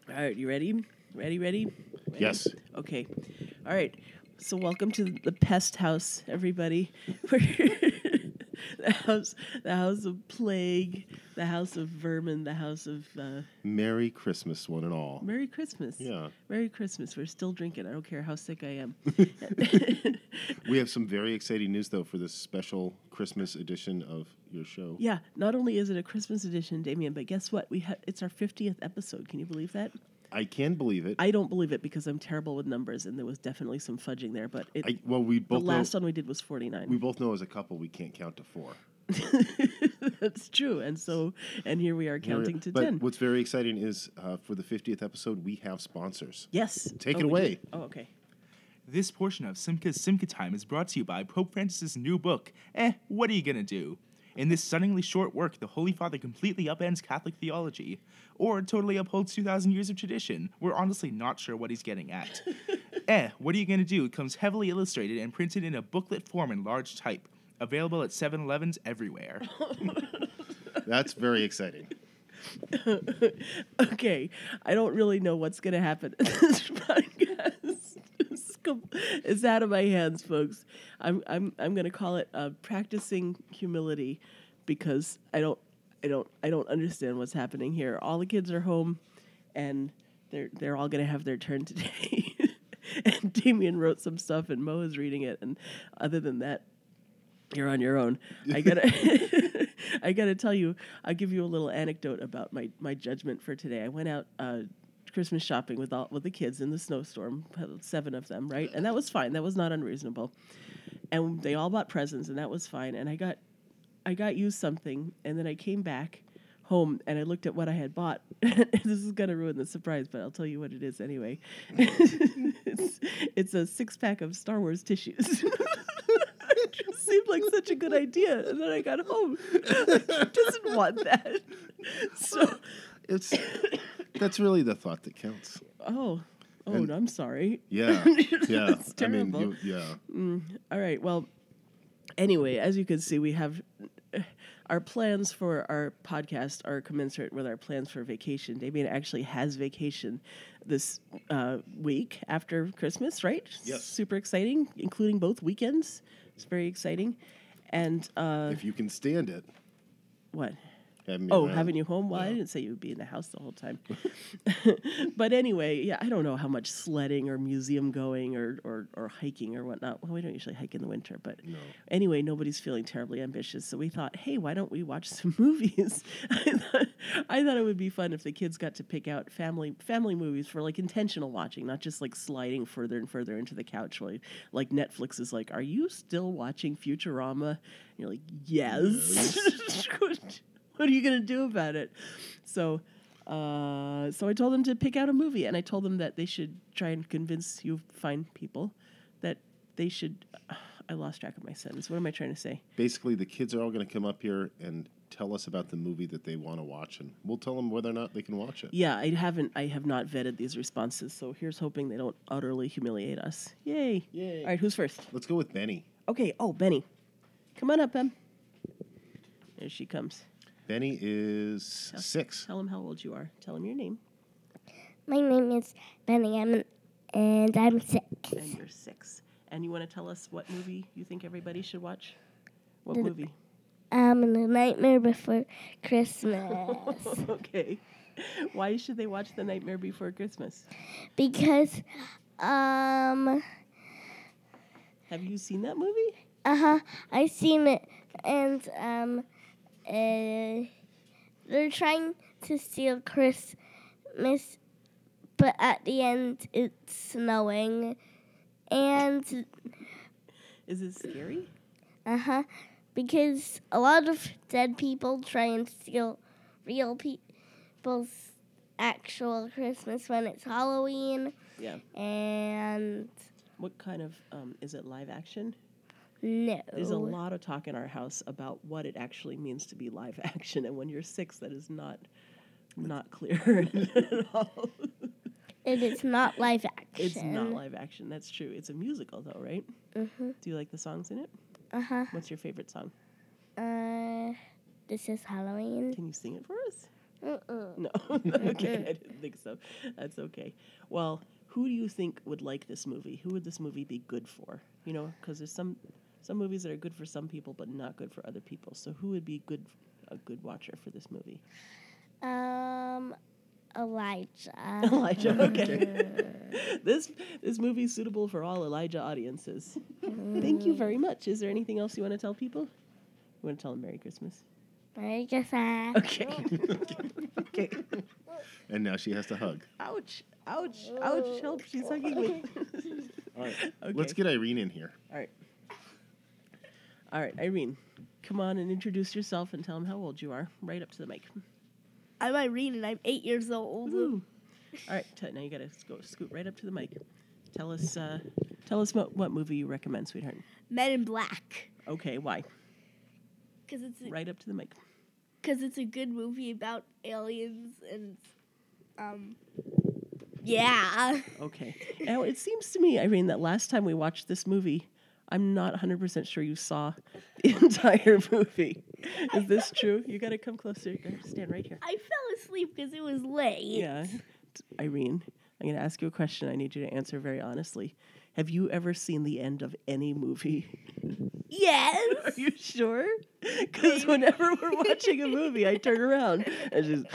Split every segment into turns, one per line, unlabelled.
All right, you ready? Ready?
Yes.
Okay. All right. So welcome to the pest house, everybody. the house, the house of plague, the house of vermin, the house of
Merry Christmas, one and all.
Merry Christmas.
Yeah.
Merry Christmas. We're still drinking. I don't care how sick I am.
We have some very exciting news, though, for this special Christmas edition of your show.
Yeah. Not only is it a Christmas edition, Damien, but guess what? It's our 50th episode. Can you believe that?
I can believe it.
I don't believe it because I'm terrible with numbers, and there was definitely some fudging there. But
We
the
both
last
know,
one we did was 49.
we both know as a couple we can't count to 4.
That's true, and here we are counting to
but
10.
what's very exciting is for the 50th episode we have sponsors.
Yes,
Take it
we
away.
do. Oh, okay.
This portion of Simca's Simca Time is brought to you by Pope Francis's new book, What Are You Gonna Do? In this stunningly short work, the Holy Father completely upends Catholic theology, or totally upholds 2,000 years of tradition. We're honestly not sure what he's getting at. What Are You Gonna Do? It comes heavily illustrated and printed in a booklet form in large type. Available at 7-Elevens everywhere.
That's very exciting.
Okay, I don't really know what's going to happen in this podcast. It's out of my hands, folks. I'm going to call it practicing humility because I don't understand what's happening here. All the kids are home, and they're all going to have their turn today. And Damien wrote some stuff, and Mo is reading it. And other than that, you're on your own. I gotta tell you, I'll give you a little anecdote about my judgment for today. I went out Christmas shopping with the kids in the snowstorm, 7 of them, right? And that was fine. That was not unreasonable. And they all bought presents, and that was fine. And I got you something, and then I came back home and I looked at what I had bought. This is gonna ruin the surprise, but I'll tell you what it is anyway. It's a 6-pack of Star Wars tissues. It just seemed like such a good idea, and then I got home. Who doesn't want that? So
That's really the thought that counts.
Oh, no, I'm sorry.
Yeah. Yeah.
It's terrible. All right. Well, anyway, as you can see, we have our plans for our podcast are commensurate with our plans for vacation. Damien actually has vacation this week after Christmas, right?
Yes.
Super exciting, including both weekends. It's very exciting. And
If you can stand it.
what?
Having
Having you home? Well,
Yeah.
I didn't say you would be in the house the whole time. But anyway, yeah, I don't know how much sledding or museum going or hiking or whatnot. Well, we don't usually hike in the winter, but anyway, nobody's feeling terribly ambitious. So we thought, hey, why don't we watch some movies? I thought it would be fun if the kids got to pick out family movies for like intentional watching, not just like sliding further and further into the couch. Like Netflix is like, are you still watching Futurama? And you're like, yes. What are you going to do about it? So I told them to pick out a movie, and I told them that they should try and convince you fine people that they should. I lost track of my sentence. What am I trying to say?
Basically, the kids are all going to come up here and tell us about the movie that they want to watch, and we'll tell them whether or not they can watch it.
Yeah, I have not vetted these responses, so here's hoping they don't utterly humiliate us. Yay!
Yay.
All right, who's first?
Let's go with Benny.
Okay. Oh, Benny, come on up, Em. There she comes.
Benny is 6.
Tell him how old you are. Tell him your name.
My name is Benny, and I'm 6.
And you're 6. And you want to tell us what movie you think everybody should watch? What
The-
movie?
The Nightmare Before Christmas.
Okay. Why should they watch The Nightmare Before Christmas?
Because,
Have you seen that movie?
I seen it, and, they're trying to steal Christmas, but at the end it's snowing, and
Is it scary?
because a lot of dead people try and steal real people's actual Christmas when it's Halloween,
Yeah.
and
What kind of, is it live action?
no.
There's a lot of talk in our house about what it actually means to be live action, and when you're 6, that is not clear at all.
It is not live action.
It's not live action. That's true. It's a musical, though, right?
Mm-hmm.
Do you like the songs in it? What's your favorite song?
This is Halloween.
Can you sing it for us? No. Okay, I didn't think so. That's okay. Well, who do you think would like this movie? Who would this movie be good for? You know, because there's some movies that are good for some people but not good for other people. So who would be a good watcher for this movie?
Elijah.
Elijah. Okay. This movie is suitable for all Elijah audiences. Thank you very much. Is there anything else you want to tell people? You want to tell them Merry Christmas?
Merry Christmas.
Okay. Okay.
And now she has to hug.
Ouch. Ouch. Ouch. Help. She's hugging me.
All right.
Okay.
Let's get Irene in here.
All right. All right, Irene. Come on and introduce yourself and tell them how old you are. Right up to the mic.
I'm Irene, and I'm 8 years old.
Woo. All right. Now you got to scoot right up to the mic. Tell us what movie you recommend, sweetheart.
Men in Black,
Okay. Why?
because
Right up to the mic.
it's a good movie about aliens and yeah.
Okay. Now, it seems to me, Irene, that last time we watched this movie, I'm not 100% sure you saw the entire movie. Is this true? You got to come closer. You got to stand right here.
I fell asleep because it was late.
Yeah. Irene, I'm going to ask you a question. I need you to answer very honestly. Have you ever seen the end of any movie?
Yes.
Are you sure? Because whenever we're watching a movie, I turn around and just,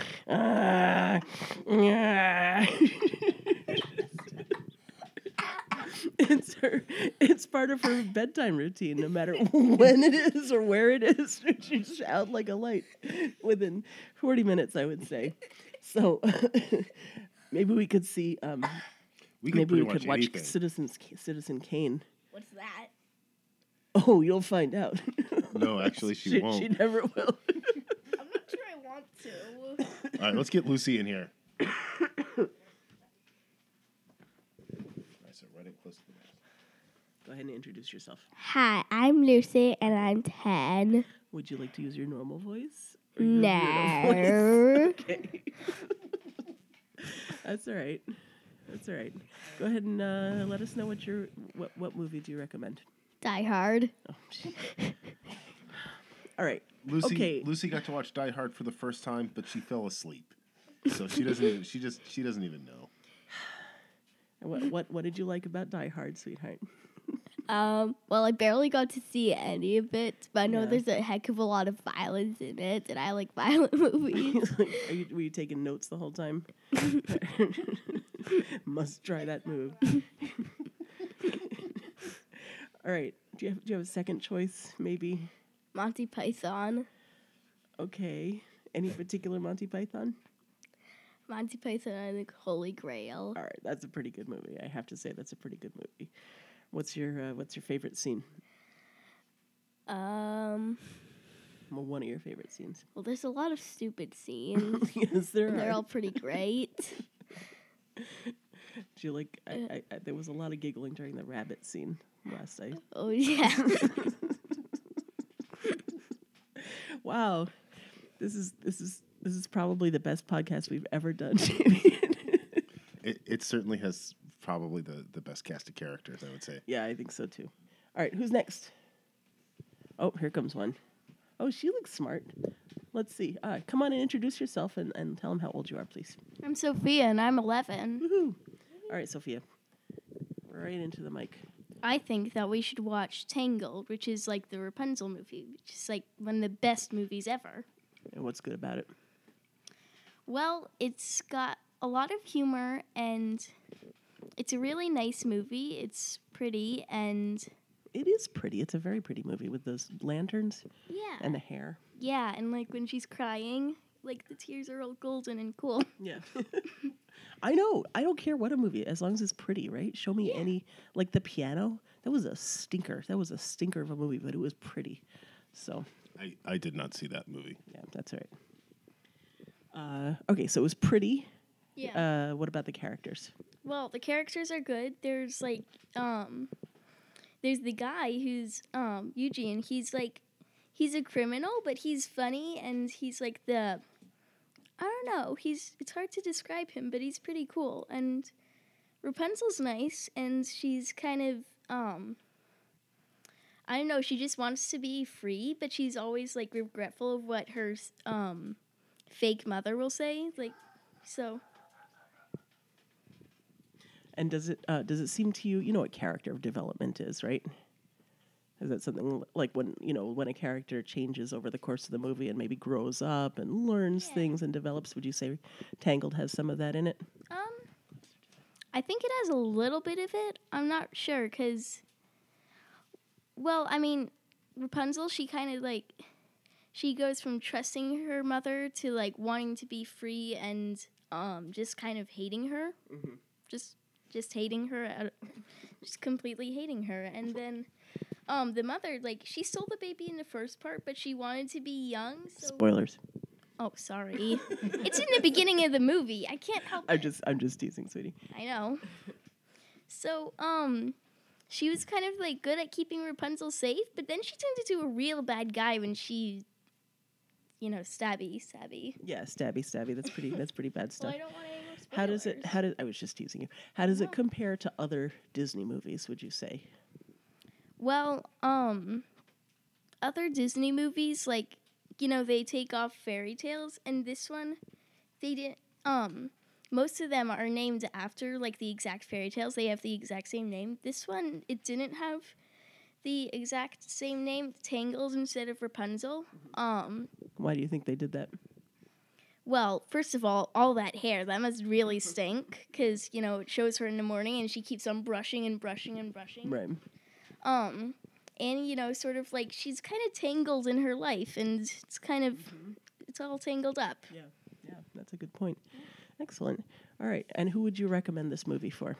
it's part of her bedtime routine. No matter when it is or where it is, she's out like a light within 40 minutes, I would say. So maybe we could see.
We could
Maybe
pretty
we could
much
watch
anything.
Citizen Kane.
What's that?
Oh, you'll find out.
No, actually, she won't.
She never will.
I'm not sure I want to.
All right, let's get Lucy in here. All right, so right up close to the mic.
Go ahead and introduce yourself.
Hi, I'm Lucy, and I'm 10.
Would you like to use your normal voice? Or your weirdo voice?
No.
Okay. That's all right. That's all right. Go ahead and let us know what movie do you recommend?
Die Hard.
Oh, all right.
Lucy,
Okay.
Lucy got to watch Die Hard for the first time, but she fell asleep, so she doesn't. Even, she doesn't even know.
What did you like about Die Hard, sweetheart?
Well, I barely got to see any of it, but I know
Yeah.
there's a heck of a lot of violence in it, and I like violent movies.
Were you taking notes the whole time? Must try that move. All right. Do you have a second choice? Maybe.
Monty Python.
Okay. Any particular Monty Python?
Monty Python and the Holy Grail.
All right. That's a pretty good movie. I have to say that's a pretty good movie. What's your favorite scene?
Well,
Well, one of your favorite scenes.
there's a lot of stupid scenes.
Yes, there
and they're
are.
all pretty great.
Do you like? I there was a lot of giggling during the rabbit scene last night.
Oh, yeah.
Wow, this is probably the best podcast we've ever done.
It certainly has probably the best cast of characters, I would say.
Yeah, I think so too. All right, who's next? Oh, here comes one. Oh, she looks smart. Let's see. Come on and introduce yourself and tell them how old you are, please.
I'm Sophia, and I'm 11.
Woohoo! All right, Sophia. Right into the mic.
I think that we should watch Tangled, which is like the Rapunzel movie, which is like one of the best movies ever.
And what's good about it?
Well, it's got a lot of humor and it's a really nice movie. It's pretty and
It is pretty. It's a very pretty movie with those lanterns
yeah.
and the hair.
Yeah, and like when she's crying, like the tears are all golden and cool.
Yeah. I know. I don't care what a movie, as long as it's pretty, right? Show me any, like the piano. That was a stinker. That was a stinker of a movie, but it was pretty. So,
I did not see that movie.
yeah, that's all right. Okay, so it was pretty.
Yeah.
What about the characters?
Well, the characters are good. There's like there's the guy who's Eugene. He's a criminal, but he's funny and he's like I don't know. It's hard to describe him, but he's pretty cool. And Rapunzel's nice and she's kind of I don't know, she just wants to be free, but she's always like regretful of what her fake mother will say. Like, so.
And does it seem to you, you know what character development is, right? Is that something like when a character changes over the course of the movie and maybe grows up and learns things and develops? Would you say Tangled has some of that in it?
I think it has a little bit of it. I'm not sure because, well, I mean, Rapunzel, she kind of like, she goes from trusting her mother to like wanting to be free and just kind of hating her, just hating her, just completely hating her, and then. The mother, like, she stole the baby in the first part, but she wanted to be young. So
Spoilers.
Oh, sorry. It's in the beginning of the movie. I can't help it.
I'm just teasing, sweetie.
I know. So, she was kind of, like, good at keeping Rapunzel safe, but then she turned into a real bad guy when she, stabby.
Yeah, stabby. That's pretty bad stuff.
Well, I don't want any more spoilers.
I was just teasing you. How does it compare to other Disney movies, would you say?
Well, other Disney movies, like, they take off fairy tales, and this one, they didn't, most of them are named after, like, the exact fairy tales. They have the exact same name. This one, it didn't have the exact same name, Tangled instead of Rapunzel.
Why do you think they did that?
Well, first of all that hair, that must really stink, because, it shows her in the morning, and she keeps on brushing and brushing and brushing.
Right.
And, sort of like she's kind of tangled in her life and it's kind of, it's all tangled up.
Yeah, that's a good point. Excellent. All right. And who would you recommend this movie for?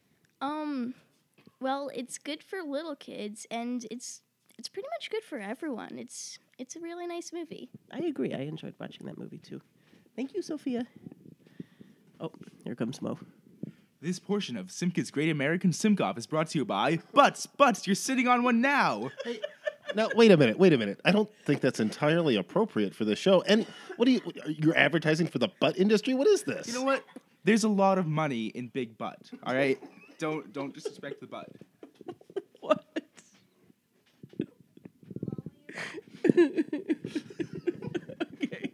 Well, it's good for little kids and it's pretty much good for everyone. It's a really nice movie.
I agree. I enjoyed watching that movie too. Thank you, Sophia. Oh, here comes Mo.
This portion of Simka's Great American Simcoff is brought to you by Butts. You're sitting on one now.
Now, wait a minute. I don't think that's entirely appropriate for the show. And you're advertising for the butt industry? What is this?
You know what? There's a lot of money in big butt, all right? Don't disrespect the butt.
What? Okay.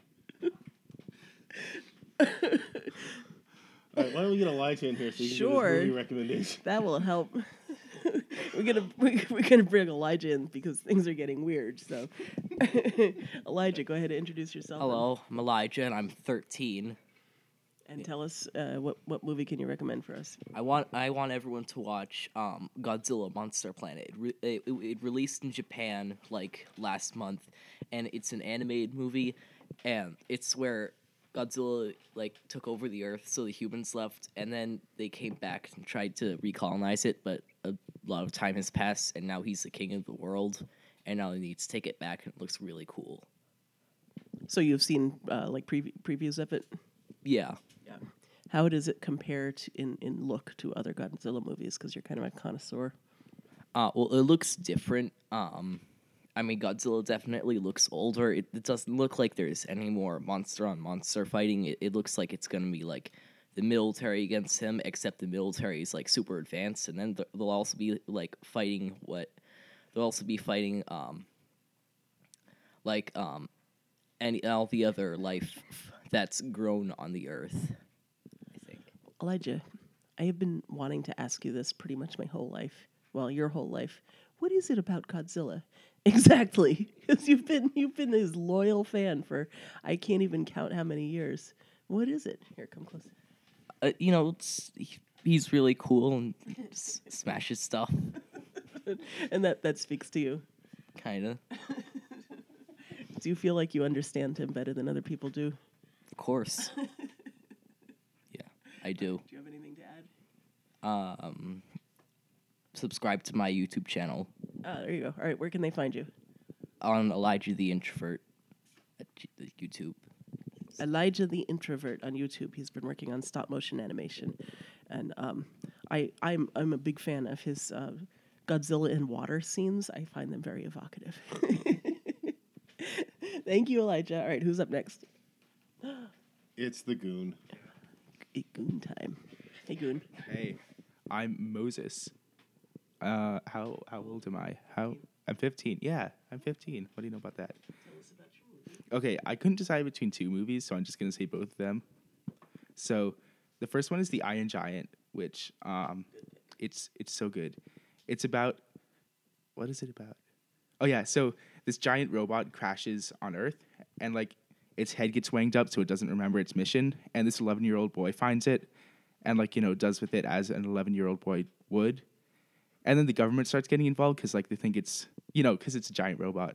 All right, why don't we get Elijah in here so you can
Sure.
give us movie recommendation?
That will help. we're gonna bring Elijah in because things are getting weird. So, Elijah, go ahead and introduce yourself.
Hello, I'm Elijah, and I'm 13.
And tell us what movie can you recommend for us?
I want everyone to watch Godzilla Monster Planet. It released in Japan like last month, and it's an animated movie, and it's where Godzilla like took over the Earth, so the humans left, and then they came back and tried to recolonize it, but a lot of time has passed, and now he's the king of the world, and now he needs to take it back, and it looks really cool.
So you've seen like previews of it?
Yeah.
Yeah. How does it compare in look to other Godzilla movies? Because you're kind of a connoisseur.
Well, it looks different. I mean, Godzilla definitely looks older. It doesn't look like there's any more monster-on-monster fighting. It looks like it's going to be, like, the military against him, except the military is, like, super advanced. And then they'll also be, like, fighting any all the other life that's grown on the Earth, I think.
Elijah, I have been wanting to ask you this pretty much my whole life. Well, your whole life. What is it about Godzilla? Exactly, because you've been his loyal fan for I can't even count how many years. What is it? Here, come close.
He's really cool and smashes stuff,
And that speaks to you.
kind of.
Do you feel like you understand him better than other people do?
Of course. Yeah, I do.
Do you have anything to add?
Subscribe to my YouTube channel
There you go. All right, where can they find you?
on Elijah the Introvert at YouTube.
Elijah the Introvert on YouTube. He's been working on stop motion animation, and I'm a big fan of his Godzilla in water scenes. I find them very evocative. Thank you, Elijah. All right, who's up next?
It's the Goon.
Goon time. Hey, Goon.
Hey, I'm Moses. How old am I? I'm 15. Yeah, I'm 15. What do you know about that? Okay, I couldn't decide between two movies, so I'm just gonna say both of them. So, the first one is The Iron Giant, which it's so good. It's about what is it about? Oh yeah, so this giant robot crashes on Earth, and like its head gets wanged up, so it doesn't remember its mission. And this 11-year-old boy finds it, and like does with it as an 11-year-old boy would. And then the government starts getting involved because like they think it's because it's a giant robot.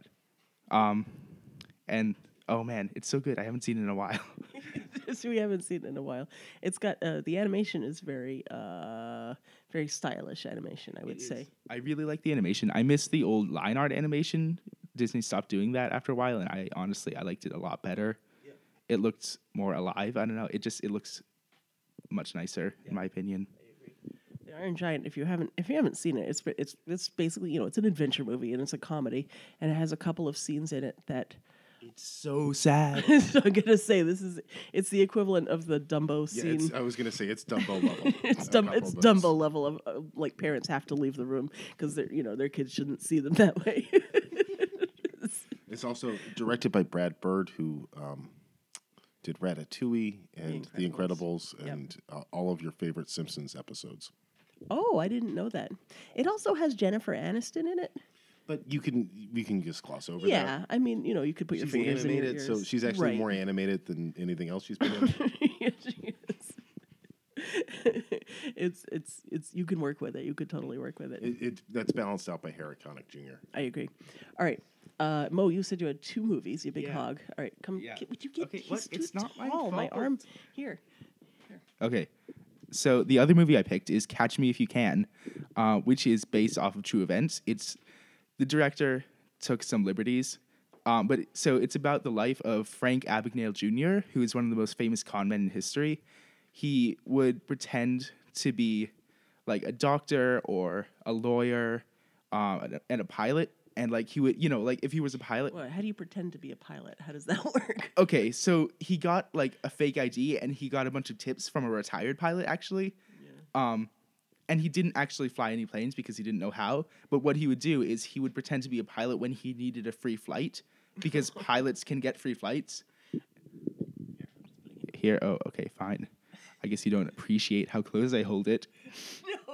And oh man, it's so good. I haven't seen it in a while.
We haven't seen it in a while. It's got the animation is very very stylish animation, I would say.
I really like the animation. I miss the old line art animation. Disney stopped doing that after a while, and I liked it a lot better. Yeah. It looked more alive. I don't know. It looks much nicer in my opinion.
The Iron Giant, if you haven't seen it, it's basically it's an adventure movie and it's a comedy, and it has a couple of scenes in it that
it's so sad.
So I'm gonna say it's the equivalent of the Dumbo scene.
I was gonna say it's Dumbo level.
It's Dumbo level of like parents have to leave the room because their kids shouldn't see them that way.
It's also directed by Brad Bird, who did Ratatouille and The Incredibles and all of your favorite Simpsons episodes.
Oh, I didn't know that. It also has Jennifer Aniston in it.
But we can just gloss over that.
Yeah, I mean, you could put your fingers in your ears.
So she's actually more animated than anything else she's been in.
Yes, she is. It's you can work with it. You could totally work with it.
That's balanced out by Harry Connick Jr.
I agree. All right. Mo, you said you had two movies, you big hog. All right, come.
Yeah.
Would you get?
Okay,
he's
it's
too
not my
tall. My
fault.
arm here.
Okay. So the other movie I picked is Catch Me If You Can, which is based off of true events. The director took some liberties, but it's about the life of Frank Abagnale Jr., who is one of the most famous con men in history. He would pretend to be like a doctor or a lawyer and a pilot, and like he would, like if he was a pilot.
Well, how do you pretend to be a pilot? How does that work?
Okay, so he got like a fake ID, and he got a bunch of tips from a retired pilot actually. Yeah. And he didn't actually fly any planes because he didn't know how. But what he would do is he would pretend to be a pilot when he needed a free flight because pilots can get free flights. Here, oh, okay, fine. I guess you don't appreciate how close I hold it.
No,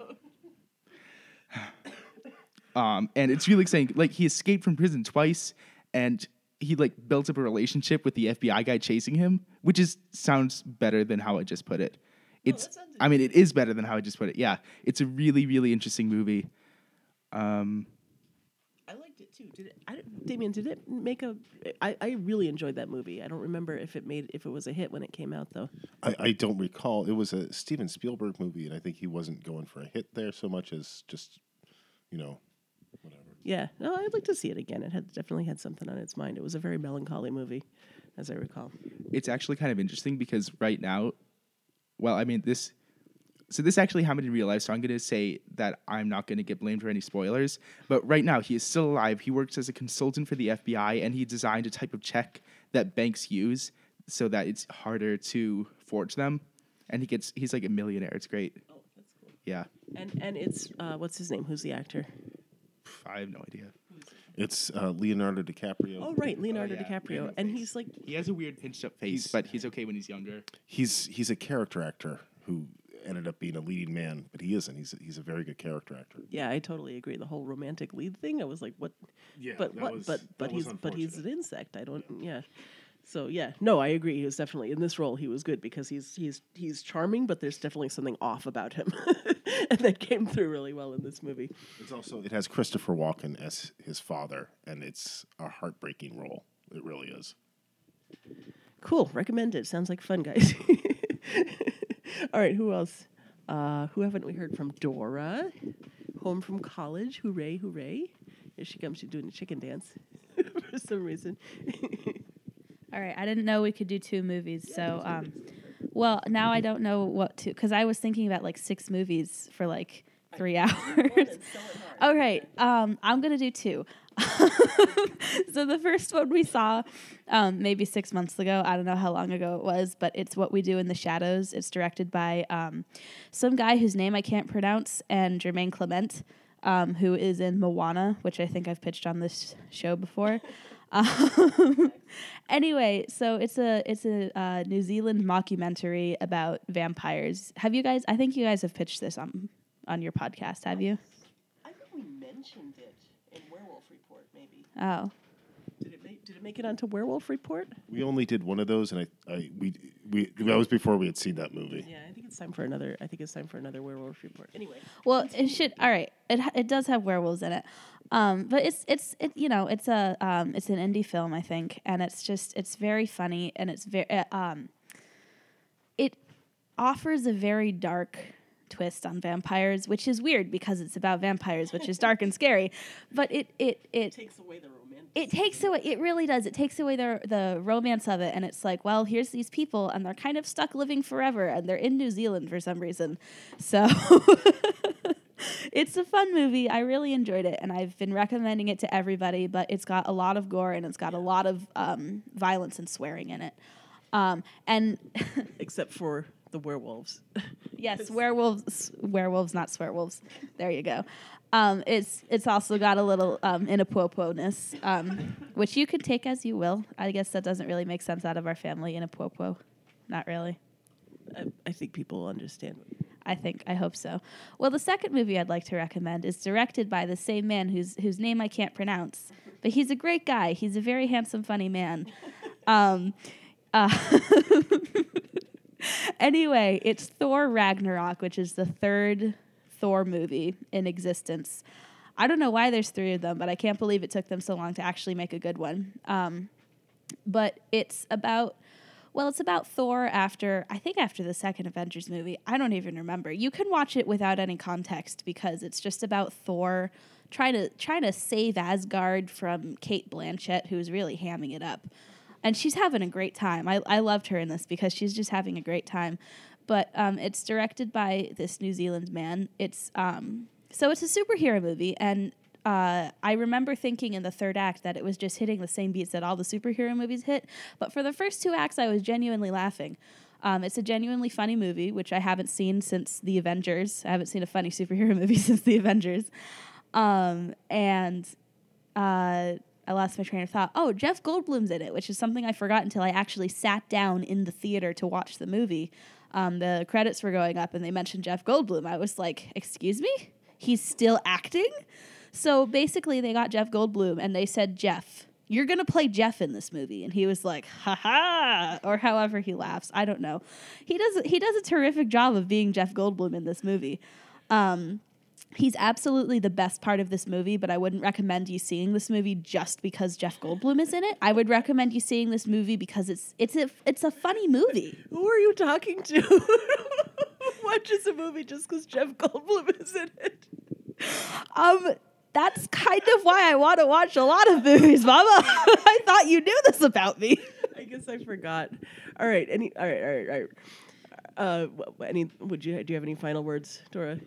I don't.
And it's really exciting. Like, he escaped from prison twice, and he like built up a relationship with the FBI guy chasing him, which sounds better than how I just put it. It is better than how I just put it. Yeah, it's a really, really interesting movie.
I liked it too. Damien, did it make I really enjoyed that movie. I don't remember if it was a hit when it came out though.
I don't recall. It was a Steven Spielberg movie, and I think he wasn't going for a hit there so much as just, whatever.
Yeah, no, I'd like to see it again. It definitely had something on its mind. It was a very melancholy movie, as I recall.
It's actually kind of interesting because right now, this actually happened in real life, so I'm going to say that I'm not going to get blamed for any spoilers. But right now, he is still alive. He works as a consultant for the FBI, and he designed a type of check that banks use so that it's harder to forge them. And he's like a millionaire. It's great.
Oh, that's cool.
Yeah.
And it's what's his name? Who's the actor?
I have no idea.
It's Leonardo DiCaprio.
Oh, right, Leonardo DiCaprio, and he's like
He has a weird pinched up face, but he's okay when he's younger.
He's a character actor who ended up being a leading man, but he isn't. He's a very good character actor.
Yeah, I totally agree. The whole romantic lead thing, I was like, what?
Yeah,
but
that
what?
was-
but
that was
he's
unfortunate.
an insect. I don't. Yeah. So yeah, no, I agree. He was definitely in this role. He was good because he's charming, but there's definitely something off about him, and that came through really well in this movie.
It has Christopher Walken as his father, and it's a heartbreaking role. It really is.
Cool. Recommended. Sounds like fun, guys. All right. Who else? Who haven't we heard from? Dora, home from college. Hooray! Hooray! Here she comes. She's doing a chicken dance for some reason.
All right, I didn't know we could do two movies, so well, now I don't know what to, because I was thinking about like 6 movies for like 3 hours. Okay, I'm gonna do 2. So the first one we saw maybe 6 months ago. I don't know how long ago it was, but it's What We Do in the Shadows. It's directed by some guy whose name I can't pronounce, and Jermaine Clement, who is in Moana, which I think I've pitched on this show before. Anyway, so it's a New Zealand mockumentary about vampires. Have you guys? I think you guys have pitched this on your podcast. Have you?
I think we mentioned it in Werewolf Report, maybe.
Oh,
Did it make it onto Werewolf Report?
We only did one of those, and that was before we had seen that movie.
Yeah, I think it's time for another. I think it's time for another Werewolf Report. Anyway.
well, it should. All right, it does have werewolves in it, but it's an indie film, I think, and it's very funny, and it's it offers a very dark twist on vampires, which is weird because it's about vampires, which is dark and scary, but it
Takes away the romance.
it takes away, it really does. It takes away the romance of it, and it's like, well, here's these people, and they're kind of stuck living forever, and they're in New Zealand for some reason. So it's a fun movie. I really enjoyed it, and I've been recommending it to everybody, but it's got a lot of gore, and it's got a lot of violence and swearing in it. And
Except for the werewolves.
yes, werewolves, not swearwolves. There you go. It's also got a little inapuopo-ness, which you could take as you will. I guess that doesn't really make sense out of our family, inapuopo. Not really.
I think people will understand.
I hope so. Well, the second movie I'd like to recommend is directed by the same man whose name I can't pronounce, but he's a great guy. He's a very handsome, funny man. Anyway, it's Thor Ragnarok, which is the third Thor movie in existence. I don't know why there's 3 of them, but I can't believe it took them so long to actually make a good one. But it's about Thor after the second Avengers movie. I don't even remember. You can watch it without any context because it's just about Thor trying to save Asgard from Cate Blanchett, who's really hamming it up. And she's having a great time. I loved her in this because she's just having a great time. But it's directed by this New Zealand man. So it's a superhero movie, and I remember thinking in the third act that it was just hitting the same beats that all the superhero movies hit. But for the first 2 acts, I was genuinely laughing. It's a genuinely funny movie, which I haven't seen since The Avengers. I haven't seen a funny superhero movie since The Avengers. I lost my train of thought. Oh, Jeff Goldblum's in it, which is something I forgot until I actually sat down in the theater to watch the movie. The credits were going up, and they mentioned Jeff Goldblum. I was like, excuse me? He's still acting? So basically, they got Jeff Goldblum, and they said, Jeff, you're going to play Jeff in this movie. And he was like, ha-ha, or however he laughs. I don't know. He does a terrific job of being Jeff Goldblum in this movie. He's absolutely the best part of this movie, but I wouldn't recommend you seeing this movie just because Jeff Goldblum is in it. I would recommend you seeing this movie because it's a funny movie.
Who are you talking to? Watches a movie just because Jeff Goldblum is in it.
That's kind of why I want to watch a lot of movies, Mama. I thought you knew this about me.
I guess I forgot. All right. All right. Do you have any final words, Dora?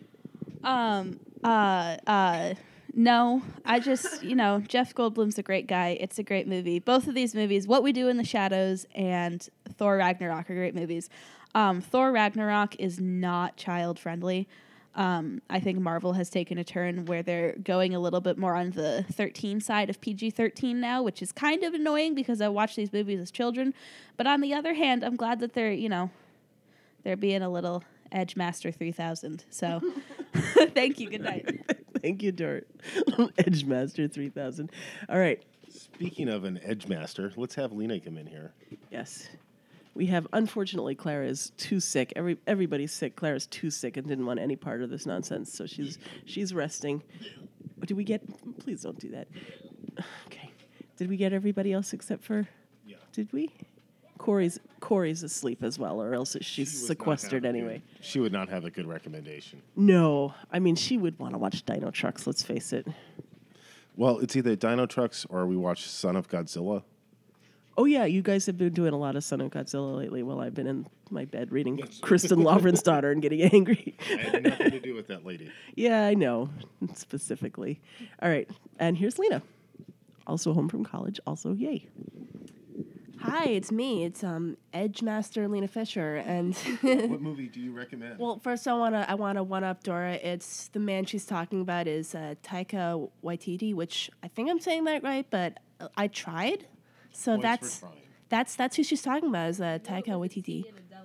No, I just, Jeff Goldblum's a great guy. It's a great movie. Both of these movies, What We Do in the Shadows and Thor Ragnarok, are great movies. Thor Ragnarok is not child friendly. I think Marvel has taken a turn where they're going a little bit more on the 13 side of PG-13 now, which is kind of annoying because I watch these movies as children. But on the other hand, I'm glad that they're being a little Edgemaster 3000. So thank you. Good night.
Thank you, Dora. Edgemaster 3000. All right.
Speaking of an Edgemaster, let's have Lena come in here.
Yes. We have, unfortunately, Clara is too sick. Everybody's sick. Clara's too sick and didn't want any part of this nonsense, so she's resting. Did we get? Please don't do that. Okay. Did we get everybody else except for? Yeah. Did we? Corey's asleep as well, or else she's sequestered anyway.
She would not have a good recommendation.
No, I mean she would want to watch Dino Trucks. Let's face it.
Well, it's either Dino Trucks or we watch Son of Godzilla.
Oh yeah, you guys have been doing a lot of Son of Godzilla lately. While I've been in my bed reading Kristen Lovren's Daughter and getting angry.
I had nothing to do with that lady.
Yeah, I know specifically. All right, and here's Lena, also home from college. Also, yay.
Hi, it's me. It's Edgemaster Lena Fisher, and
What movie do you recommend?
well, first I wanna one up Dora. It's the man she's talking about is Taika Waititi, which I think I'm saying that right, but I tried. So
Points for
that's
trying.
who she's talking about is Taika Waititi.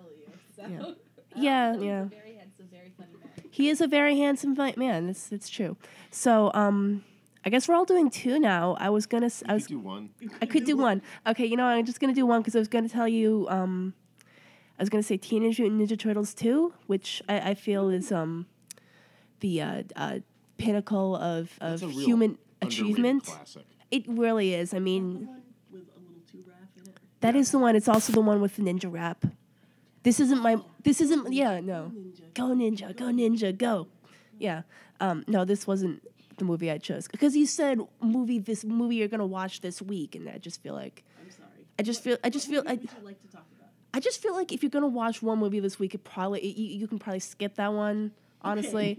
Yeah. He is a very handsome man. That's true. So I guess we're all doing 2 now. I was
You could do one.
I could do one. Okay, I'm just gonna do one because I was gonna tell you. I was gonna say Teenage Mutant Ninja Turtles 2, which I feel is the pinnacle of
That's a real
human
underrated
achievement.
Classic.
It really is. I mean,
With a little too rap in it.
that is the one. It's also the one with the ninja rap. This isn't my. This isn't. Yeah, no. Go ninja, go ninja, go. Yeah. No, this wasn't the movie I chose because you said this movie you're gonna watch this week, and I just feel like.
I'm sorry.
I just feel.
Would you like to talk about?
I just feel like if you're gonna watch one movie this week, you can probably skip that one. Honestly,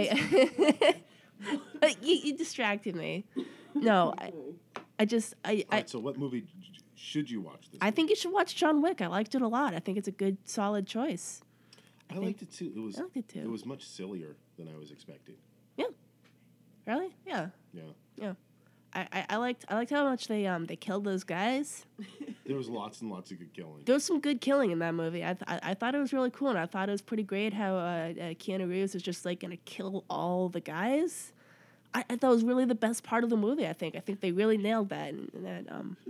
you distracted me. No, I
Alright, so what movie should you watch this
I
week?
think you should watch John Wick. I liked it a lot. I think it's a good, solid choice.
I liked it too.
I liked it too.
It was much sillier than I was expecting.
Really? Yeah.
Yeah.
I liked how much they killed those guys.
There was lots and lots of good killing.
There was some good killing in that movie. I thought it was really cool, and I thought it was pretty great how Keanu Reeves was just like gonna kill all the guys. I thought it was really the best part of the movie. I think they really nailed that. And that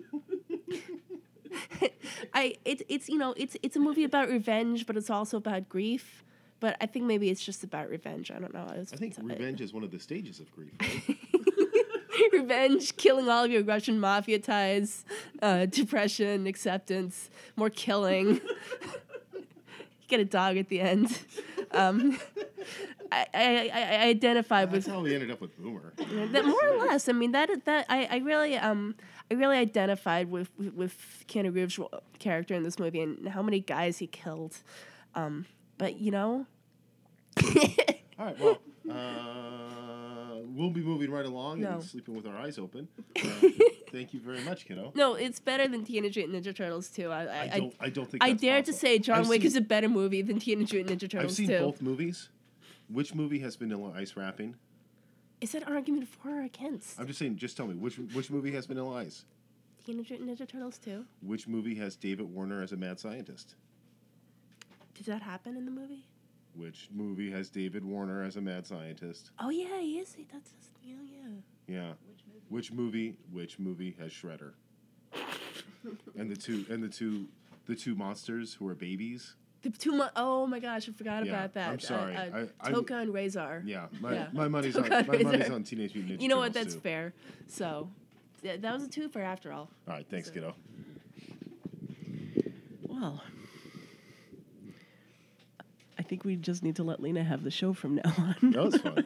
it's a movie about revenge, but it's also about grief. But I think maybe it's just about revenge. I don't know.
I think revenge is one of the stages of grief. Right?
Revenge, killing all of your Russian mafia ties, depression, acceptance, more killing. Get a dog at the end. I identify with.
That's how we ended up with Boomer.
That more or less. I mean that I really identified with Keanu Reeves' character in this movie and how many guys he killed. But
All right, well, we'll be moving right along and sleeping with our eyes open. Thank you very much, kiddo.
No, it's better than Teenage Mutant Ninja Turtles 2.
I don't think
I
that's
dare to
possible.
say John
I've
Wick
seen-
is a better movie than Teenage Mutant Ninja
I've
Turtles
seen
2.
both movies. Which movie has Vanilla Ice rapping?
Is that argument for or against?
I'm just saying, just tell me, which movie has Vanilla Ice?
Teenage Mutant Ninja Turtles 2?
Which movie has David Warner as a mad scientist?
Did that happen in the movie?
Which movie has David Warner as a mad scientist?
Oh yeah, he is. That's yeah.
Yeah. Which movie has Shredder? and the two monsters who are babies?
The oh my gosh, I forgot about that.
I'm sorry.
Toka and Razor.
Yeah,
Yeah.
my money's on
Toka and Razor.
Teenage Mutant Ninja
You know what?
Turtles
That's
2.
fair. So, yeah, that was a twofer after all.
All right, thanks, kiddo.
Well, I think we just need to let Lena have the show from now on.
That was fun.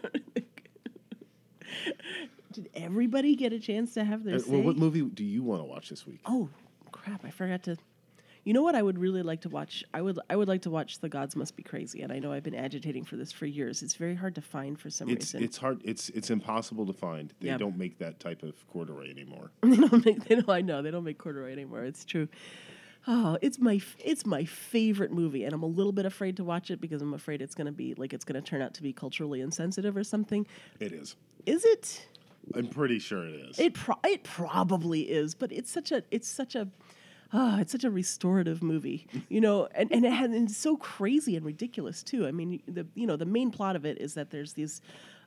Did everybody get a chance to have their say?
Well, what movie do you want to watch this week?
Oh, crap! I forgot to. You know what I would really like to watch? I would like to watch The Gods Must Be Crazy, and I know I've been agitating for this for years. It's very hard to find for some reason.
It's hard. It's impossible to find. They
Yeah.
don't make that type of corduroy anymore.
I know they don't make corduroy anymore. It's true. Oh, it's my favorite movie, and I'm a little bit afraid to watch it because I'm afraid it's going to turn out to be culturally insensitive or something.
It is.
Is it?
I'm pretty sure it is.
It probably is, but it's such a restorative movie, and it's so crazy and ridiculous too. I mean, the main plot of it is that there's these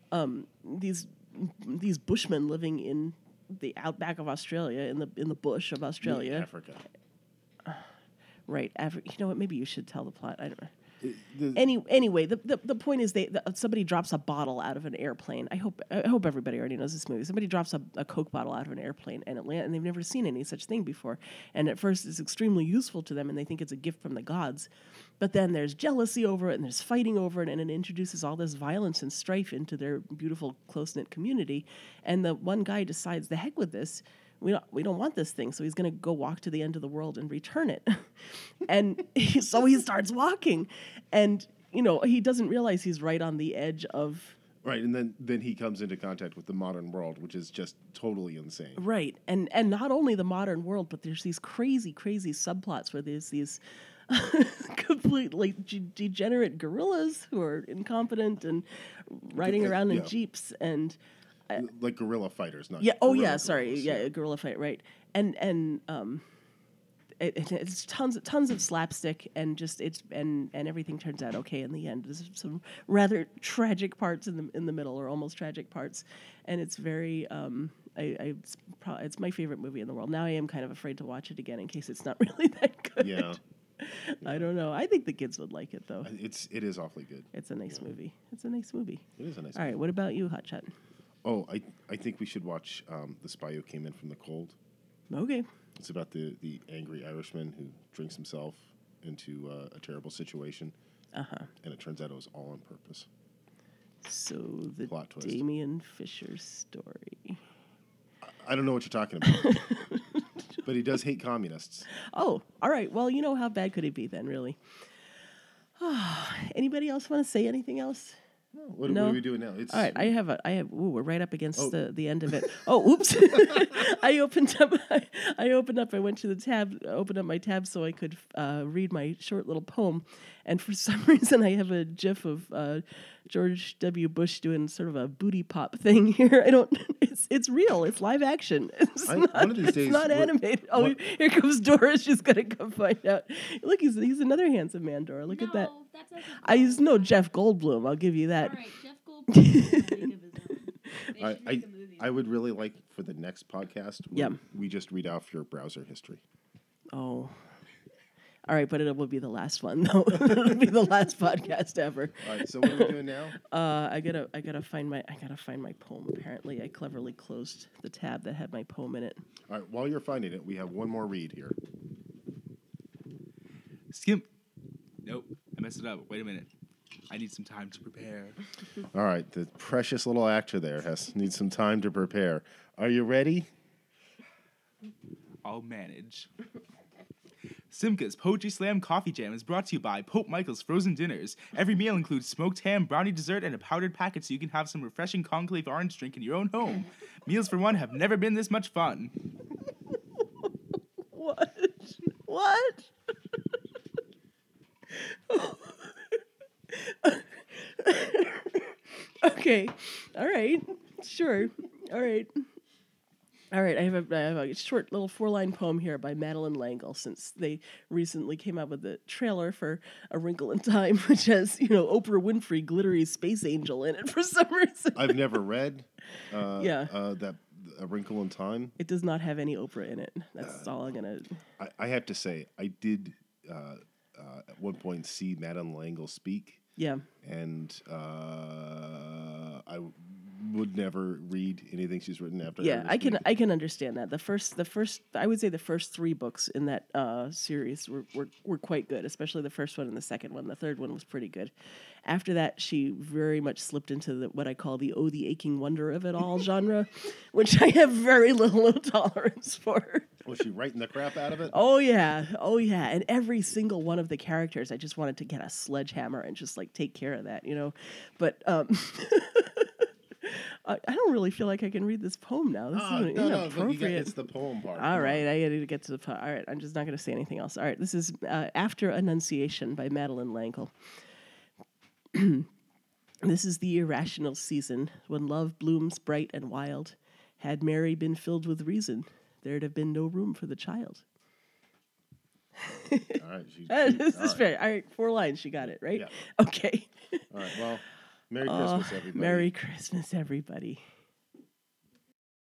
bushmen living in the outback of Australia, in the bush of Australia,
Africa.
right? You know what? Maybe you should tell the plot. I don't know.
The-
Anyway, the point is somebody drops a bottle out of an airplane. I hope everybody already knows this movie. Somebody drops a Coke bottle out of an airplane and and they've never seen any such thing before. And at first it's extremely useful to them and they think it's a gift from the gods. But then there's jealousy over it and there's fighting over it and it introduces all this violence and strife into their beautiful close-knit community. And the one guy decides, the heck with this. We don't want this thing, so he's going to go walk to the end of the world and return it. And so he starts walking, and he doesn't realize he's right on the edge of.
Right, and then he comes into contact with the modern world, which is just totally insane.
Right, and not only the modern world, but there's these crazy subplots where there's these completely degenerate gorillas who are incompetent and riding around in jeeps and.
like guerrilla fighters, not
Yeah. Oh, yeah.
guerrilla
Sorry.
gorillas,
Yeah, a gorilla fight. Right. And it's tons of slapstick and just and everything turns out okay in the end. There's some rather tragic parts in the middle, or almost tragic parts, and it's very it's my favorite movie in the world. Now I am kind of afraid to watch it again in case it's not really that good.
Yeah.
I don't know. I think the kids would like it though.
It is awfully good.
It's a nice movie. It's a nice movie.
It is a nice
All right. What about you, Hotshot?
Oh, I think we should watch The Spy Who Came In From the Cold.
Okay.
It's about the angry Irishman who drinks himself into a terrible situation.
Uh-huh.
And it turns out it was all on purpose.
So the
Plot twist.
Damien Fisher story.
I don't know what you're talking about. But he does hate communists.
Oh, all right. Well, you know, how bad could it be then, really? Anybody else want to say anything else?
What are we doing now?
All right, I have. Ooh, we're right up against
Oh.
the end of it. Oh, oops! I opened up. I went to the tab. Opened up my tab so I could read my short little poem, and for some reason I have a GIF of George W. Bush doing sort of a booty pop thing here. I don't. It's real. It's live action. It's not,
one of these days,
it's not animated. Oh, here comes Dora. She's gonna come find out. Look, he's another handsome man, Dora. Look at that.
That's like
I used no Jeff Goldblum. I'll give you that.
All right, Jeff Goldblum.
I would really like for the next podcast
Yeah.
we just read off your browser history.
Oh. All right, but it will be the last one though. It'll be the last podcast ever.
All right, so what are we doing now?
I gotta find my poem. Apparently, I cleverly closed the tab that had my poem in it.
All right, while you're finding it, we have one more read here.
Nope, I messed it up. Wait a minute. I need some time to prepare.
All right, the precious little actor there needs some time to prepare. Are you ready?
I'll manage. Simca's Poetry Slam Coffee Jam is brought to you by Pope Michael's Frozen Dinners. Every meal includes smoked ham, brownie dessert, and a powdered packet so you can have some refreshing conclave orange drink in your own home. Meals for one have never been this much fun.
What? What? Okay. All right. Sure. All right. All right. I have a short little 4-line poem here by Madeline L'Engle, since they recently came out with the trailer for A Wrinkle in Time, which has, Oprah Winfrey, glittery space angel in it for some reason.
I've never read
Yeah.
A Wrinkle in Time.
It does not have any Oprah in it. That's all I'm going to...
I have to say, I did at one point see Madeline L'Engle speak.
Yeah.
And I would never read anything she's written after.
Yeah,
her
I
speak.
can understand that. The first I would say the first 3 books in that series were quite good, especially the first one and the second one. The third one was pretty good. After that, she very much slipped into what I call the the aching wonder of it all genre, which I have very little tolerance for.
Was she writing the crap out of it?
Oh yeah, and every single one of the characters, I just wanted to get a sledgehammer and just take care of that, But I don't really feel like I can read this poem now. This is inappropriate.
It's the poem part.
All right, I need to get to the part. All right, I'm just not going to say anything else. All right, this is After Annunciation by Madeline L'Engle. This is the irrational season when love blooms bright and wild. Had Mary been filled with reason, there'd have been no room for the child.
All right.
This is fair. All right, 4 lines. She got it, right?
Yeah.
Okay.
All right. Well, Merry Christmas, everybody.
Merry Christmas, everybody.